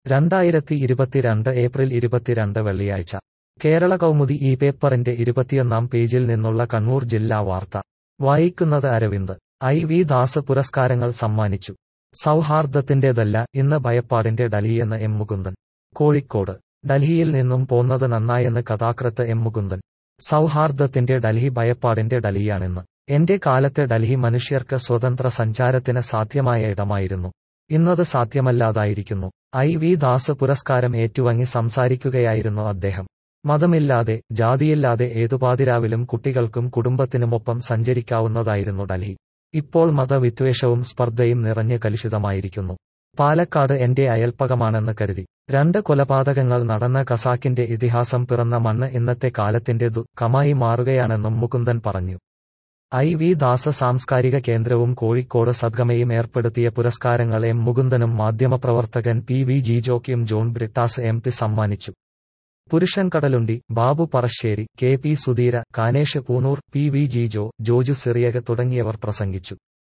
2022 April 22 വെള്ളിയാഴ്ച കേരള കൗമുദി ഈ പേപ്പറിന്റെ 21 പേജിൽ നിന്നുള്ള കണ്ണൂർ ജില്ലാ വാർത്ത വായിക്കുന്നത് അരവിന്ദ്. ഐ.വി. ദാസ് പുരസ്കാരങ്ങൾ സമ്മാനിച്ചു. സൗഹാർദ്ദത്തിന്റേതല്ല ഇന്ന് ഭയപ്പാടിന്റെ ഡൽഹിയെന്ന് എം മുകുന്ദൻ. കോഴിക്കോട്. ഡൽഹിയിൽ നിന്നും പോന്നത് നന്നായെന്ന് കഥാകൃത്ത് എം മുകുന്ദൻ. സൗഹാർദ്ദത്തിന്റെ ഡൽഹി ഭയപ്പാടിന്റെ ഡൽഹിയാണിന്ന്. എന്റെ കാലത്തെ ഡൽഹി മനുഷ്യർക്ക് സ്വതന്ത്ര സഞ്ചാരത്തിന് സാധ്യമായ ഇടമായിരുന്നു. ഇന്നത് സാധ്യമല്ലാതായിരിക്കുന്നു. ഐ.വി. ദാസ് പുരസ്കാരം ഏറ്റുവാങ്ങി സംസാരിക്കുകയായിരുന്നു അദ്ദേഹം. മതമില്ലാതെ ജാതിയില്ലാതെ ഏതുപാതിരാവിലും കുട്ടികൾക്കും കുടുംബത്തിനുമൊപ്പം സഞ്ചരിക്കാവുന്നതായിരുന്നു ഡൽഹി. ഇപ്പോൾ മതവിദ്വേഷവും സ്പർദ്ധയും നിറഞ്ഞ് കലുഷിതമായിരിക്കുന്നു. പാലക്കാട് എന്റെ അയൽപ്പകമാണെന്ന് കരുതി 2 കൊലപാതകങ്ങൾ നടന്ന ഖസാക്കിന്റെ ഇതിഹാസം പിറന്ന മണ്ണ് ഇന്നത്തെ കാലത്തിന്റെ ദുഃഖമായി മാറുകയാണെന്നും മുകുന്ദൻ പറഞ്ഞു. ഐ.വി. ദാസ് സാംസ്കാരിക കേന്ദ്രവും കോഴിക്കോട് സദ്ഗമയും ഏർപ്പെടുത്തിയ പുരസ്കാരങ്ങൾ എം മുകുന്ദനും മാധ്യമപ്രവർത്തകൻ പി.വി. ജിജോയ്ക്കും ജോൺ ബ്രിട്ടാസ് എം.പി. സമ്മാനിച്ചു. പുരുഷൻ കടലുണ്ടി, ബാബു പറശ്ശേരി, കെ.പി. സുധീര, കാനേഷ് പൂനൂർ, പി.വി. ജിജോ, ജോജു സിറിയക തുടങ്ങിയവർ പ്രസംഗിച്ചു.